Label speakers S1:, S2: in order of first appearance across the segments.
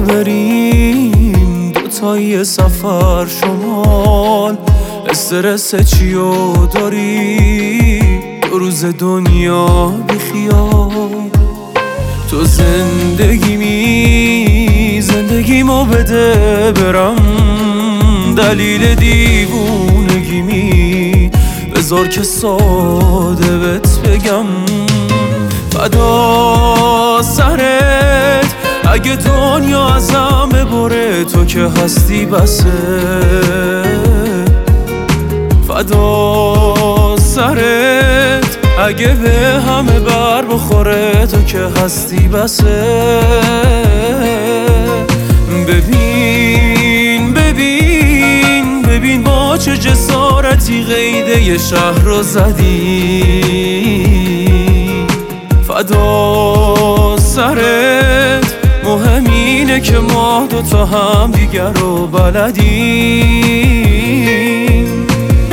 S1: بریم دوتایی سفر شمال. استرس چیو داری؟ 2 روز دنیا بیخیال. تو زندگیمو بده برم، دلیل دیوونگیمی بذار که ساده بهت بگم. فدا سرت اگه دنیا ازم ببره، تو که هستی بسه. فدا سرت اگه به همه بر بخوره، تو که هستی بسه. ببین با چه جسارتی قیده ی شهر رو زدی. فدا سرت مهم اینه که ما دوتا هم دیگر رو بلدیم.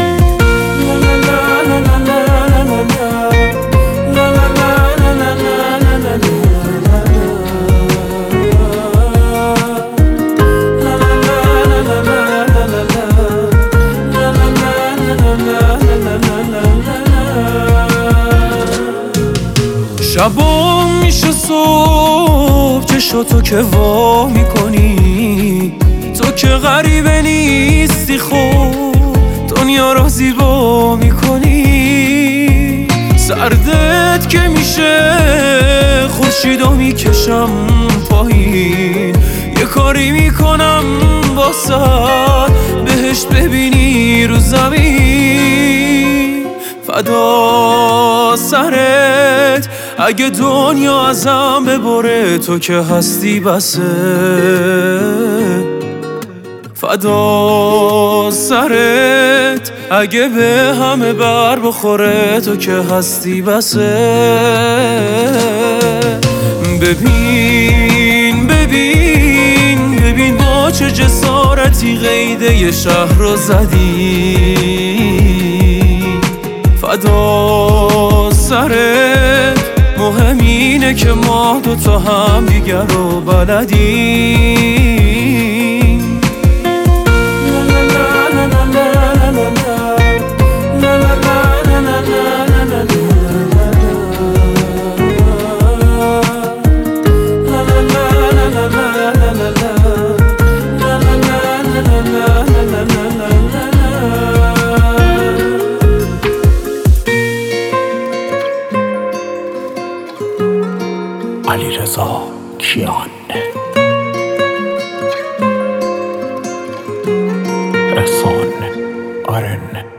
S1: شبا میشه صبح چشو تو که وا میکنی. تو که غریبه نیستی، خوب دنیا را زیبا میکنی. سردت که میشه خورشیدو میکشم پایین. یه کاری میکنم واسه بهشت ببینی رو زمین. فدا سرت اگه دنیا ازم ببره، تو که هستی بسه. فدا سرت اگه به همه بر بخوره، تو که هستی بسه. ببین با چه جسارتی قیده ی شهر رو زدی. فدا سرت مهم اینه که ما دوتا هم دیگر رو بلدیم.
S2: علیرضا کیان، احسان آرن.